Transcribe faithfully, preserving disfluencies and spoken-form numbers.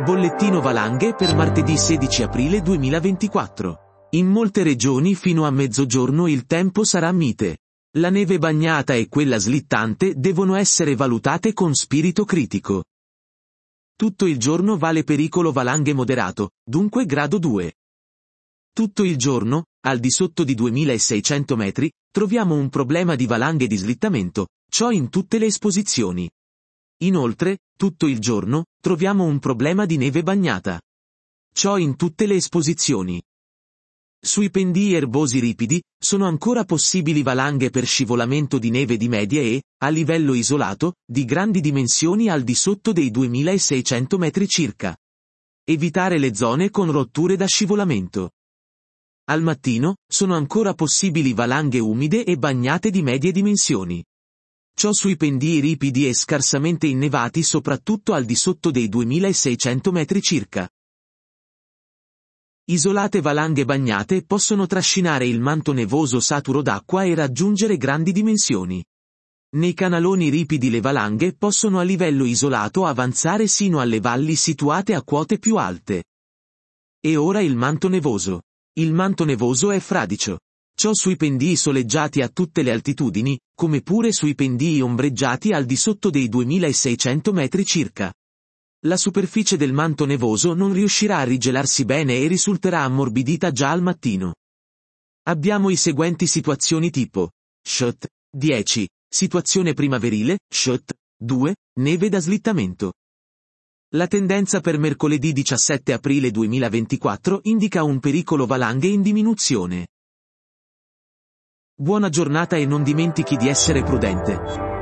Bollettino valanghe per martedì sedici aprile duemilaventiquattro. In molte regioni fino a mezzogiorno il tempo sarà mite. La neve bagnata e quella slittante devono essere valutate con spirito critico. Tutto il giorno vale pericolo valanghe moderato, dunque grado due. Tutto il giorno, al di sotto di duemilaseicento metri, troviamo un problema di valanghe di slittamento, ciò in tutte le esposizioni. Inoltre, tutto il giorno, troviamo un problema di neve bagnata. Ciò in tutte le esposizioni. Sui pendii erbosi ripidi, sono ancora possibili valanghe per scivolamento di neve di media e, a livello isolato, di grandi dimensioni al di sotto dei duemilaseicento metri circa. Evitare le zone con rotture da scivolamento. Al mattino, sono ancora possibili valanghe umide e bagnate di medie dimensioni. Ciò sui pendii ripidi e scarsamente innevati soprattutto al di sotto dei duemilaseicento metri circa. Isolate valanghe bagnate possono trascinare il manto nevoso saturo d'acqua e raggiungere grandi dimensioni. Nei canaloni ripidi le valanghe possono a livello isolato avanzare sino alle valli situate a quote più alte. E ora il manto nevoso. Il manto nevoso è fradicio. Ciò sui pendii soleggiati a tutte le altitudini, come pure sui pendii ombreggiati al di sotto dei duemilaseicento metri circa. La superficie del manto nevoso non riuscirà a rigelarsi bene e risulterà ammorbidita già al mattino. Abbiamo i seguenti situazioni tipo. Shot, dieci, situazione primaverile, Shot, due, neve da slittamento. La tendenza per mercoledì diciassette aprile duemilaventiquattro indica un pericolo valanghe in diminuzione. Buona giornata e non dimentichi di essere prudente.